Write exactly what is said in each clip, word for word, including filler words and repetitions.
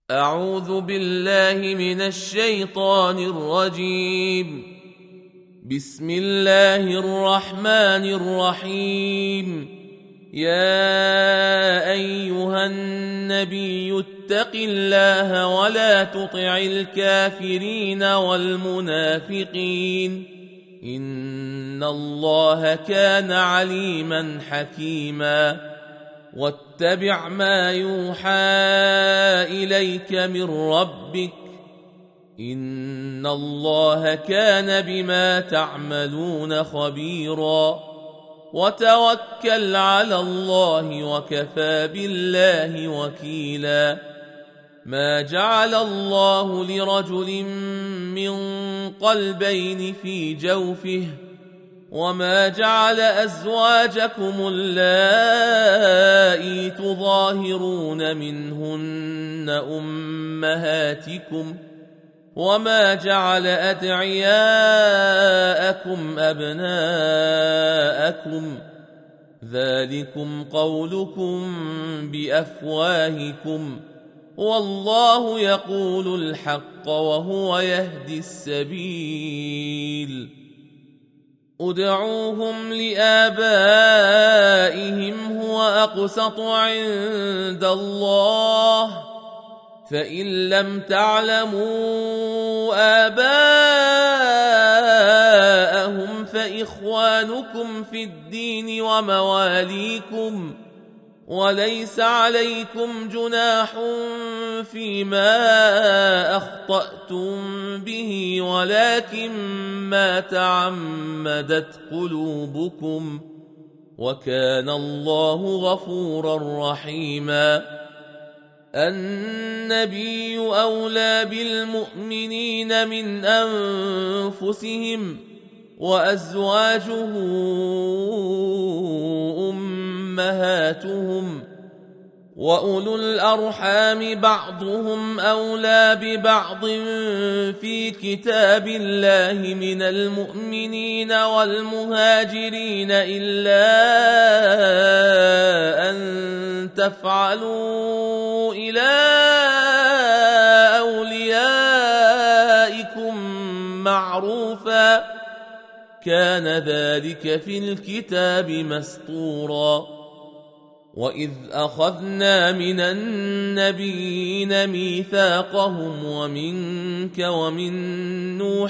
أعوذ بالله من الشيطان الرجيم. بسم الله الرحمن الرحيم. يا أيها النبي اتق الله ولا تطع الكافرين والمنافقين إن الله كان عليما حكيما. واتبع ما يوحى إليك من ربك إن الله كان بما تعملون خبيرا. وتوكل على الله وكفى بالله وكيلا. ما جعل الله لرجل من قلبين في جوفه وما جعل أزواجكم اللائي تظاهرون منهن أمهاتكم وما جعل أدعياءكم أبناءكم ذلكم قولكم بأفواهكم والله يقول الحق وهو يهدي السبيل. ادعوهم لآبائهم هو أقسط عند الله فإن لم تعلموا آباءهم فإخوانكم في الدين ومواليكم وليس عليكم جناح فيما أخطأتم به ولكن ما تعمدت قلوبكم وكان الله غفورا رحيما. النبي أولى بالمؤمنين من أنفسهم وأزواجه أمهاتهم وأولو الأرحام بعضهم أولى ببعض في كتاب الله من المؤمنين والمهاجرين إلا أن تفعلوا إلى أوليائكم معروفا كان ذلك في الكتاب مسطورا. وإذ أخذنا من النبيين ميثاقهم ومنك ومن نوح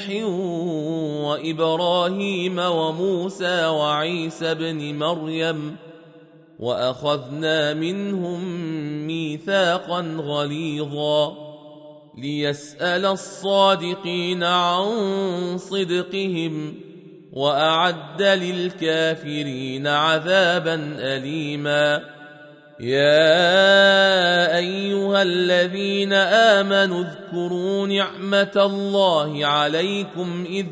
وإبراهيم وموسى وعيسى ابن مريم وأخذنا منهم ميثاقا غليظا ليسأل الصادقين عن صدقهم وأعد للكافرين عذابا أليما. يا أيها الذين آمنوا اذكروا نعمة الله عليكم إذ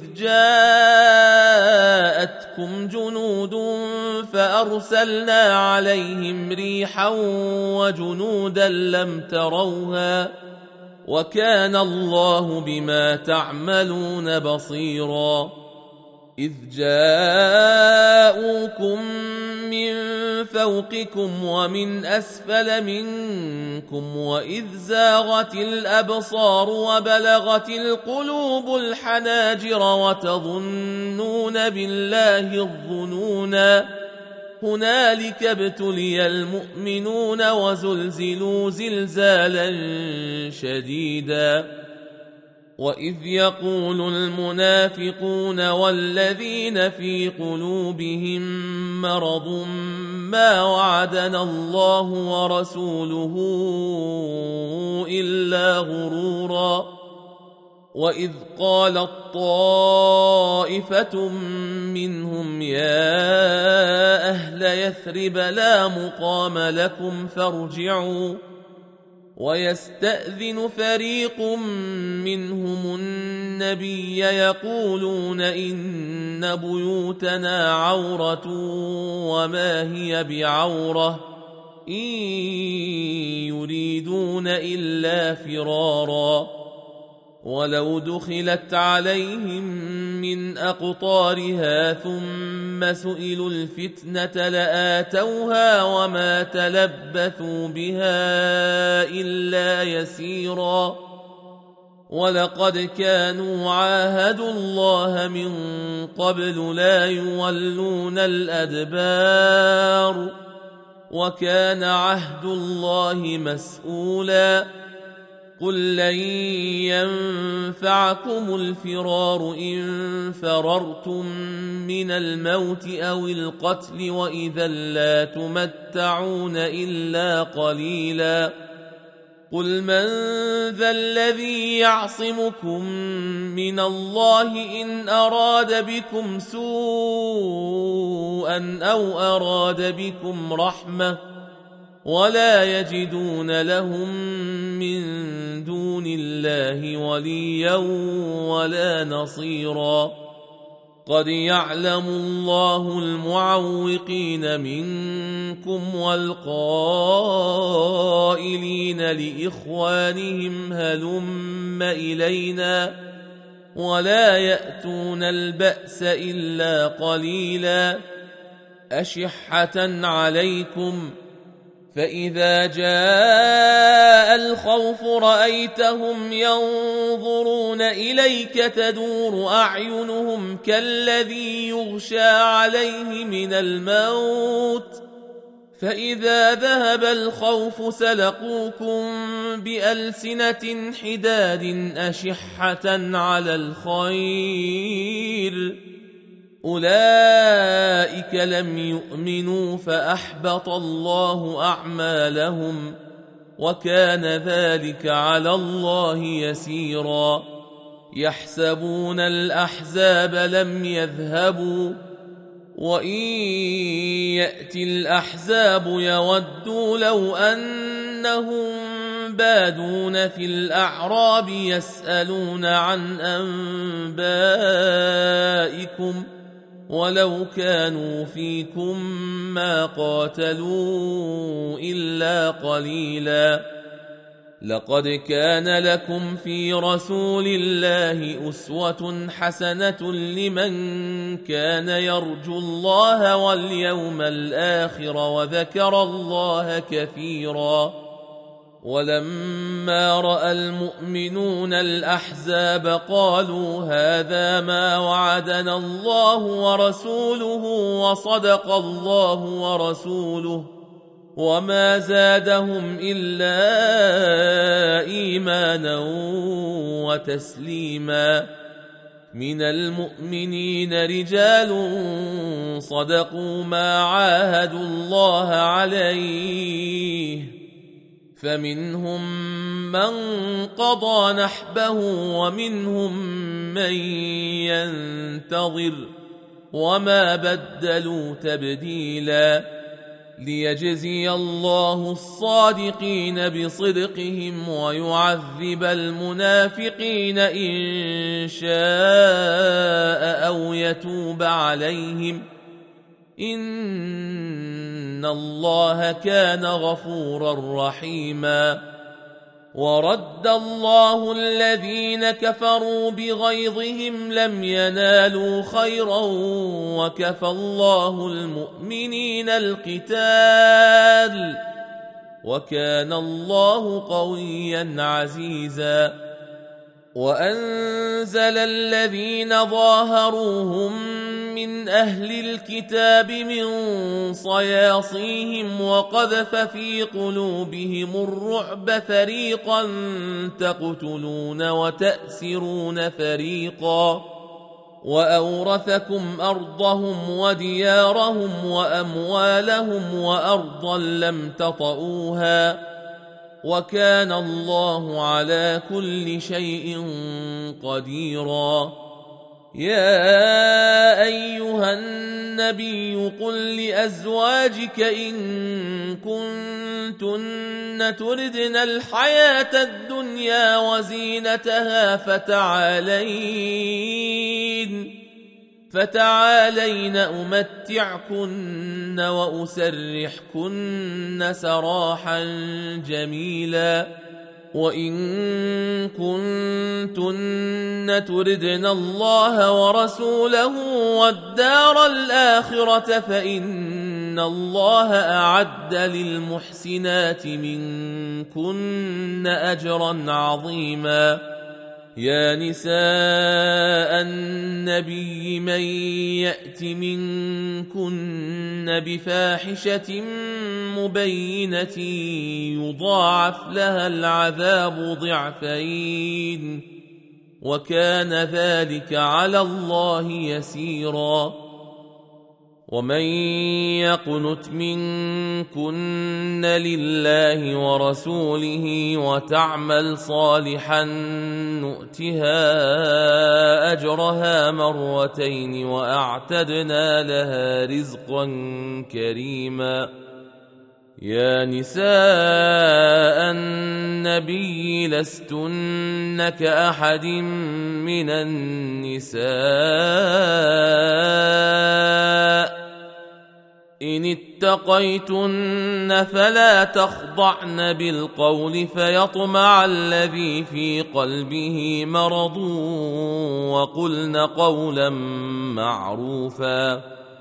جاءتكم جنود فأرسلنا عليهم ريحا وجنودا لم تروها وكان الله بما تعملون بصيرا. إذ جاءوكم من فوقكم ومن أسفل منكم وإذ زاغت الأبصار وبلغت القلوب الحناجر وتظنون بالله الظنونا هنالك ابتلي المؤمنون وزلزلوا زلزالا شديدا. وإذ يقول المنافقون والذين في قلوبهم مرض ما وعدنا الله ورسوله إلا غرورا. وإذ قالت طائفة منهم يا أهل يثرب لا مقام لكم فارجعوا ويستأذن فريق منهم النبي يقولون إن بيوتنا عورة وما هي بعورة إن يريدون إلا فرارا ولو دخلت عليهم من أقطارها ثم سئلوا الفتنة لآتوها وما تلبثوا بها إلا يسيرا ولقد كانوا عاهدوا الله من قبل لا يولون الأدبار وكان عهد الله مسؤولا قل لن ينفعكم الفرار إن فررتم من الموت أو القتل وإذا لا تمتعون إلا قليلا قل من ذا الذي يعصمكم من الله إن أراد بكم سوءا أو أراد بكم رحمة ولا يجدون لهم من دون الله وليا ولا نصيرا قد يعلم الله المعوقين منكم والقائلين لإخوانهم هلم إلينا ولا يأتون البأس إلا قليلا أشحة عليكم فإذا جاء الخوف رأيتهم ينظرون إليك تدور أعينهم كالذي يغشى عليه من الموت فإذا ذهب الخوف سلقوكم بألسنة حداد أشحة على الخير أولئك لم يؤمنوا فأحبط الله أعمالهم وكان ذلك على الله يسيرا يحسبون الأحزاب لم يذهبوا وإن يأتي الأحزاب يودوا لو أنهم بادون في الأعراب يسألون عن أنبائكم ولو كانوا فيكم ما قاتلوا إلا قليلا لقد كان لكم في رسول الله أسوة حسنة لمن كان يرجو الله واليوم الآخر وذكر الله كثيرا ولما رأى المؤمنون الأحزاب قالوا هذا ما وعدنا الله ورسوله وصدق الله ورسوله وما زادهم إلا إيمانا وتسليما من المؤمنين رجال صدقوا ما عاهدوا الله عليه فمنهم من قضى نحبه ومنهم من ينتظر وما بدلوا تبديلا ليجزي الله الصادقين بصدقهم ويعذب المنافقين إن شاء أو يتوب عليهم إن الله كان غفورا رحيما ورد الله الذين كفروا بغيظهم لم ينالوا خيرا وكفى الله المؤمنين القتال وكان الله قويا عزيزا وأنزل الذين ظاهروهم من أهل الكتاب من صياصيهم وقذف في قلوبهم الرعب فريقا تقتلون وتأسرون فريقا وأورثكم أرضهم وديارهم وأموالهم وأرضا لم تطئوها وكان الله على كل شيء قديرا يا أيها النبي قل لأزواجك إن كنتن تردن الحياة الدنيا وزينتها فتعالين فتعالين أمتعكن وأسرحكن سراحا جميلا وإن كنتن تردن الله ورسوله والدار الآخرة فإن الله أعد للمحسنات منكن أجرا عظيما. يا نساء النبي من يأت منكن بفاحشة مبينة يضاعف لها العذاب ضعفين وكان ذلك على الله يسيرا. ومن يقنت منكن لله ورسوله وتعمل صالحا نؤتها أجرها مرتين وأعتدنا لها رزقا كريما. يا نساء النبي لستن كأحد من النساء إن اتقيتن فلا تخضعن بالقول فيطمع الذي في قلبه مرض وقلن قولا معروفا.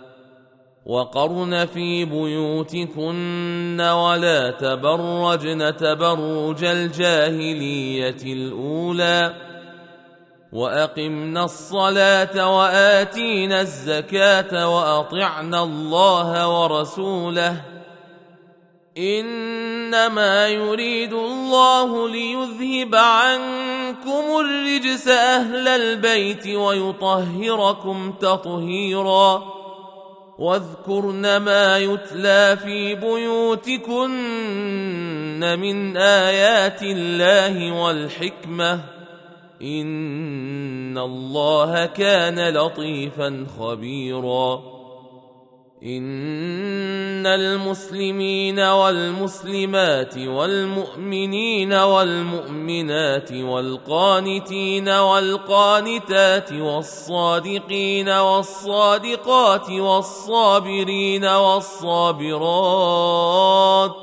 وقرن في بيوتكن ولا تبرجن تبرج الجاهلية الأولى وأقمنا الصلاة وآتينا الزكاة وأطعنا الله ورسوله إنما يريد الله ليذهب عنكم الرجس أهل البيت ويطهركم تطهيرا. واذكرن ما يتلى في بيوتكن من آيات الله والحكمة إن الله كان لطيفا خبيرا. إن المسلمين والمسلمات والمؤمنين والمؤمنات والقانتين والقانتات والصادقين والصادقات والصابرين والصابرات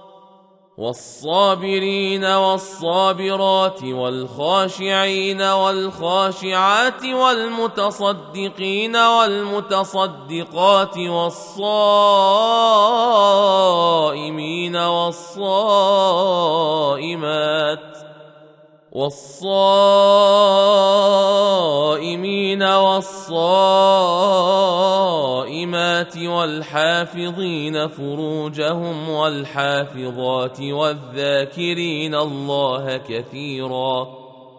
والصابرين والصابرات والخاشعين والخاشعات والمتصدقين والمتصدقات والصائمين والصائمات والصائمين والصائمات والحافظين فروجهم والحافظات والذاكرين الله كثيرا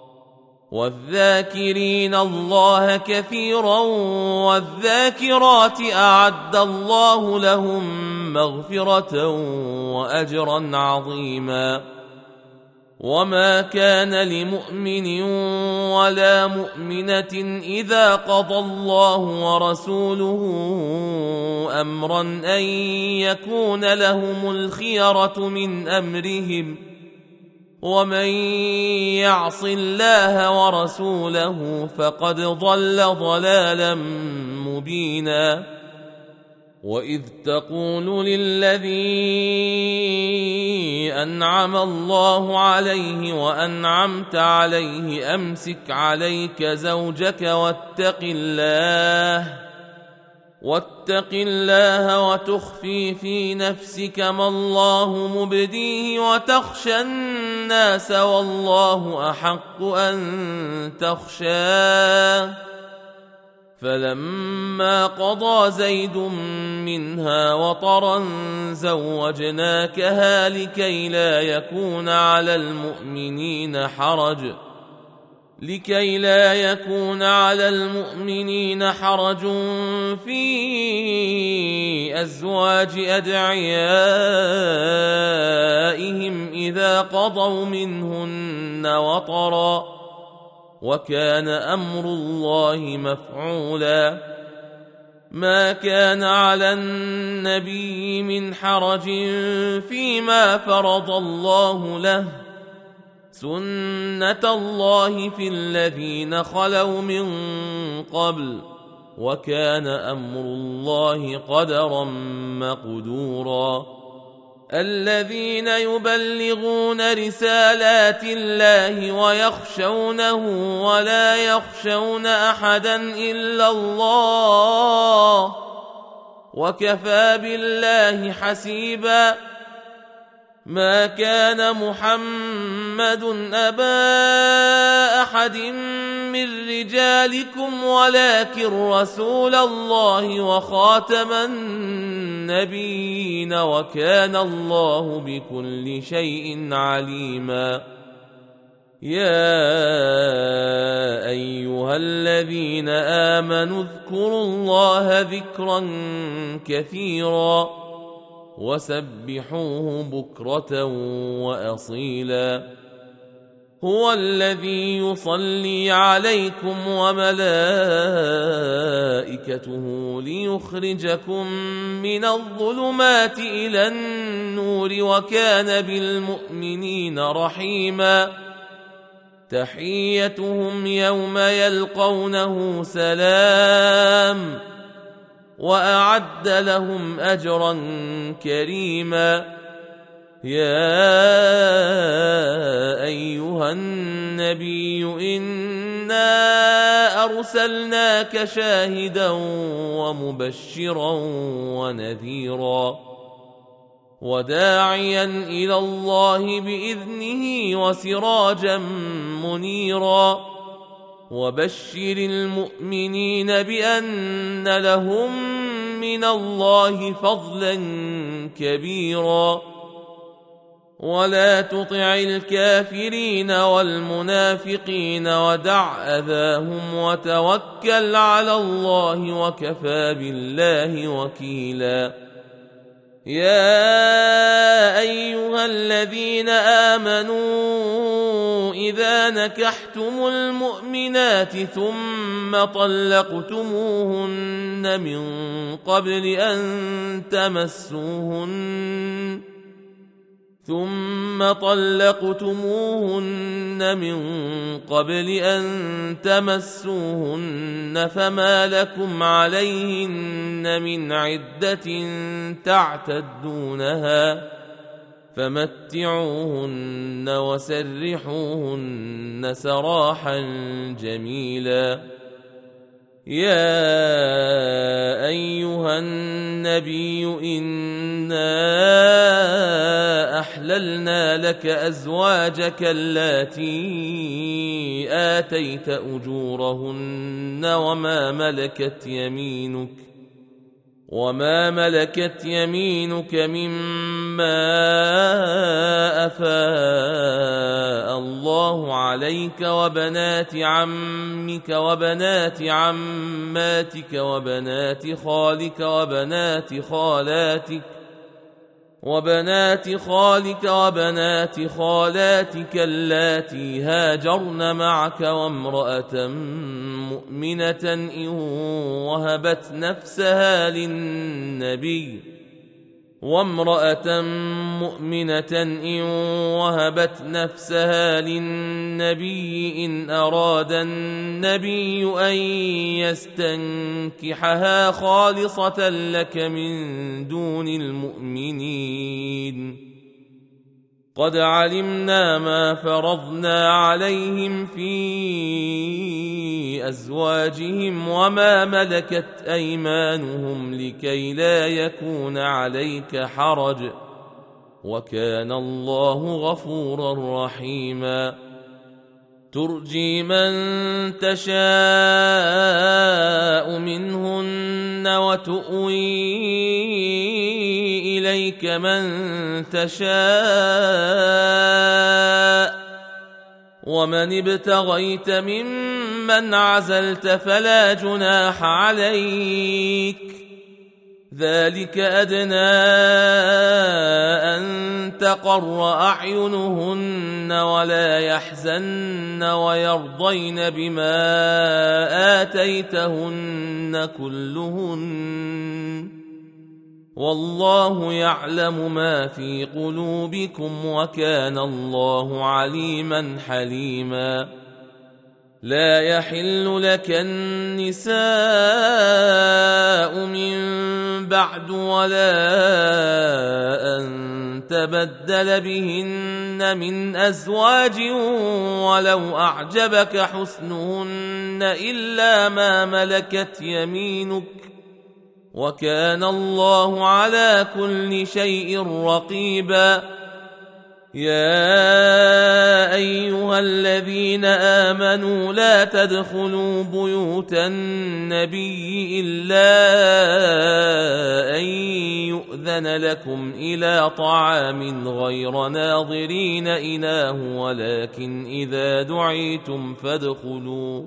والذاكرين الله كثيرا والذاكرات أعد الله لهم مغفرة وأجرا عظيما. وما كان لمؤمن ولا مؤمنة إذا قضى الله ورسوله أمرا أن يكون لهم الخيرة من أمرهم ومن يعص الله ورسوله فقد ضل ضلالا مبينا. وإذ تقول للذي أنعم الله عليه وأنعمت عليه أمسك عليك زوجك واتق الله واتق الله وتخفي في نفسك ما الله مبديه وتخشى الناس والله أحق أن تخشاه. فلما قضى زيد منها وطرا زوجناكها لكي لا يكون على المؤمنين حرج لكي لا يكون على المؤمنين حرج في أزواج أدعيائهم إذا قضوا منهن وطرا وكان أمر الله مفعولا. ما كان على النبي من حرج فيما فرض الله له سنة الله في الذين خلوا من قبل وكان أمر الله قدرا مقدورا. الذين يبلغون رسالات الله ويخشونه ولا يخشون أحدا إلا الله وكفى بالله حسيبا. ما كان محمد أبا أحد من رجالكم ولكن رسول الله وخاتم النبيين وكان الله بكل شيء عليما. يا أيها الذين آمنوا اذكروا الله ذكرا كثيرا وسبحوه بكرة وأصيلا. هو الذي يصلي عليكم وملائكته ليخرجكم من الظلمات إلى النور وكان بالمؤمنين رحيما. تحيتهم يوم يلقونه سلام وأعد لهم أجرا كريما. يا أيها النبي إنا أرسلناك شاهدا ومبشرا ونذيرا وداعيا إلى الله بإذنه وسراجا منيرا. وبشر المؤمنين بأن لهم من الله فضلا كبيرا. ولا تطع الكافرين والمنافقين ودع أذاهم وتوكل على الله وكفى بالله وكيلا. يا أيها الذين آمنوا إذا نكحتم المؤمنات ثم طلقتموهن من قبل أن تمسوهن ثم طلقتموهن من قبل أن تمسوهن فما لكم عليهن من عدة تعتدونها فمتعوهن وسرحوهن سراحا جميلا. يا أيها النبي إنا أحللنا لك أزواجك اللاتي آتيت أجورهن وما ملكت يمينك وما ملكت يمينك مما أفاء الله عليك وبنات عمك وبنات عماتك وبنات خالك وبنات خالاتك وبنات خالك وبنات خالاتك اللاتي هاجرن معك وامرأة مؤمنة إن وهبت نفسها للنبي وامرأة مؤمنة إن وهبت نفسها للنبي إن أراد النبي أن يستنكحها خالصة لك من دون المؤمنين. قد علمنا ما فرضنا عليهم في أزواجهم وما ملكت أيمانهم لكي لا يكون عليك حرج وكان الله غفورا رحيما. ترجي من تشاء منهن وتؤوي إليك من تشاء ومن ابتغيت ممن عزلت فلا جناح عليك ذلك أدنى أن تقر أعينهن ولا يحزن ويرضين بما آتيتهن كلهن والله يعلم ما في قلوبكم وكان الله عليما حليما. لا يحل لك النساء من بعد ولا أن تبدل بهن من أزواج ولو أعجبك حسنهن إلا ما ملكت يمينك وكان الله على كل شيء رقيبا. يا أيها الذين آمنوا لا تدخلوا بيوت النبي إلا أن يؤذن لكم إلى طعام غير ناظرين إناه ولكن إذا دعيتم فادخلوا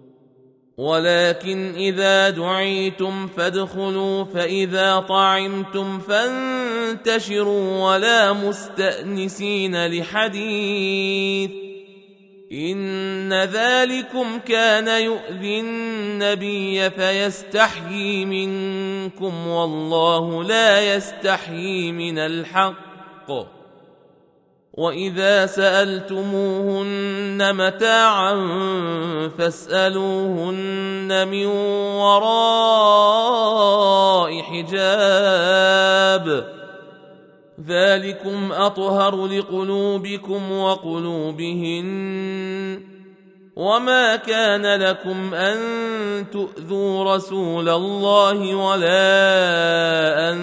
ولكن إذا دعيتم فادخلوا فإذا طعمتم فانتشروا ولا مستأنسين لحديث إن ذلكم كان يؤذي النبي فيستحيي منكم والله لا يستحيي من الحق. وإذا سألتموهن متاعا فاسألوهن من وراء حجاب ذلكم أطهر لقلوبكم وقلوبهن وما كان لكم أن تؤذوا رسول الله ولا أن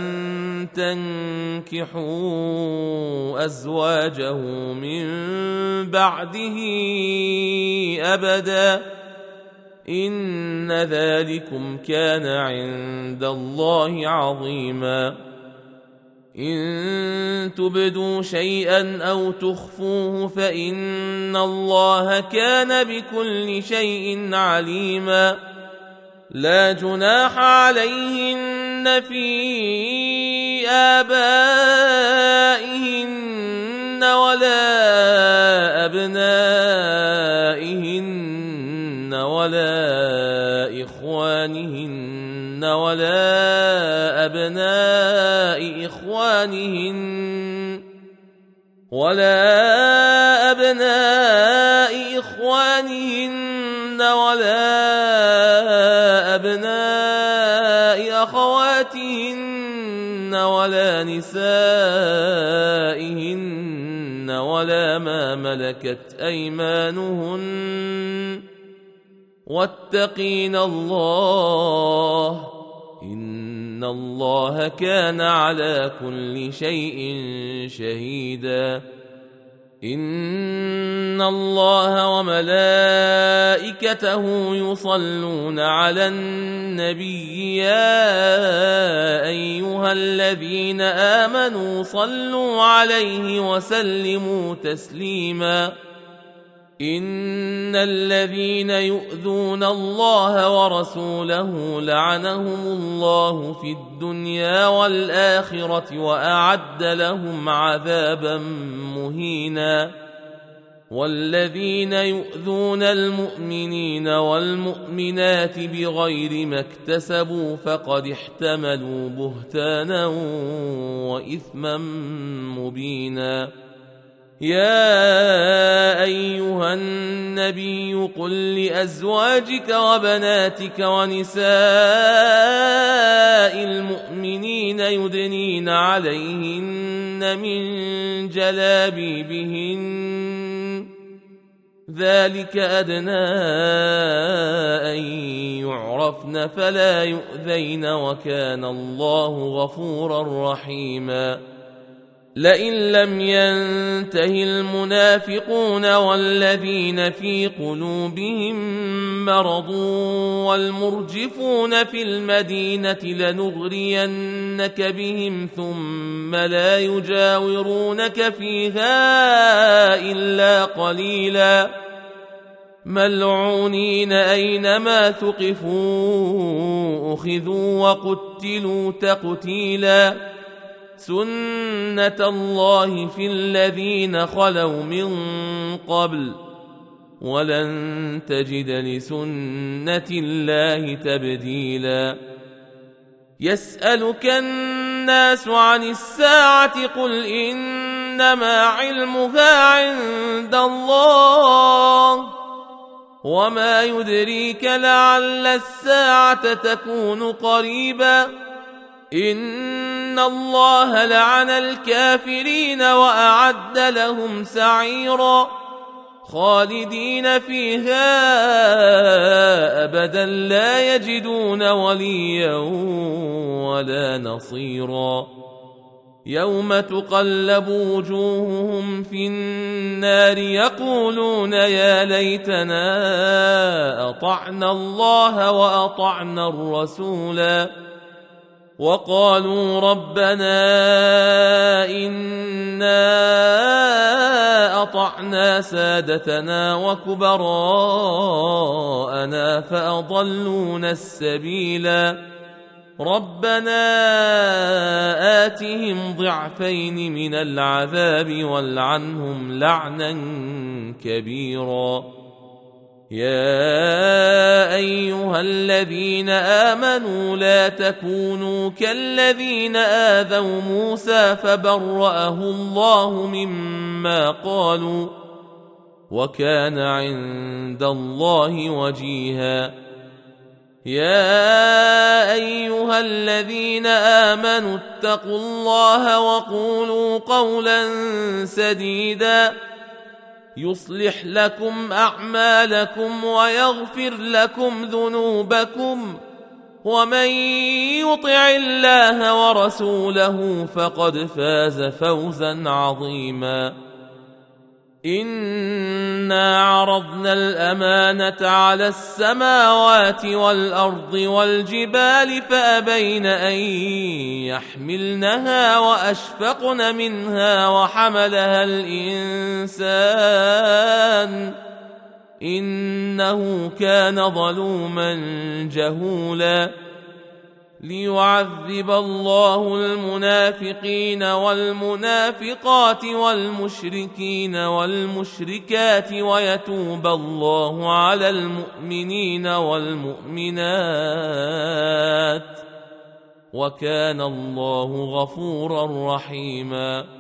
تنكحوا أزواجه من بعده أبدا إن ذلكم كان عند الله عظيما. إن تبدوا شيئا أو تخفوه فإن الله كان بكل شيء عليما. لا جناح عليهن في آبائهن ولا أبنائهن ولا إخوانهن ولا أبناء إخوانهن ولا أبناء إخوانهن ولا أبناء أخواتهن ولا نسائهن ولا ما ملكت أيمانهن واتقين الله إن الله كان على كل شيء شهيدا. إن الله وملائكته يصلون على النبي يا أيها الذين آمنوا صلوا عليه وسلموا تسليما. إن الذين يؤذون الله ورسوله لعنهم الله في الدنيا والآخرة وأعد لهم عذابا مهينا. والذين يؤذون المؤمنين والمؤمنات بغير ما اكتسبوا فقد احتملوا بهتانا وإثما مبينا. يا أيها النبي قل لأزواجك وبناتك ونساء المؤمنين يدنين عليهن من جلابيبهن ذلك أدنى أن يعرفن فلا يؤذين وكان الله غفورا رحيما. لئن لم ينته المنافقون والذين في قلوبهم مرض والمرجفون في المدينة لنغرينك بهم ثم لا يجاورونك فيها إلا قليلا ملعونين أينما ثقفوا أخذوا وقتلوا تقتيلا. سنة الله في الذين خلوا من قبل ولن تجد لسنة الله تبديلا. يسألك الناس عن الساعة قل إنما علمها عند الله وما يدريك لعل الساعة تكون قريبا إن الله لعن الكافرين وأعد لهم سعيرا خالدين فيها أبدا لا يجدون وليا ولا نصيرا يوم تقلب وجوههم في النار يقولون يا ليتنا أطعنا الله وأطعنا الرسولا وقالوا ربنا إنا أطعنا سادتنا وكبراءنا فأضلونا السبيلا ربنا آتهم ضعفين من العذاب والعنهم لعنا كبيرا يا أيها الذين آمنوا لا تكونوا كالذين آذوا موسى فبرأه الله مما قالوا وكان عند الله وجيها يا أيها الذين آمنوا اتقوا الله وقولوا قولا سديدا يصلح لكم أعمالكم ويغفر لكم ذنوبكم ومن يطع الله ورسوله فقد فاز فوزا عظيما إنا عرضنا الأمانة على السماوات والأرض والجبال فأبين أن يحملنها وأشفقن منها وحملها الإنسان إنه كان ظلوما جهولا ليعذب الله المنافقين والمنافقات والمشركين والمشركات ويتوب الله على المؤمنين والمؤمنات وكان الله غفورا رحيما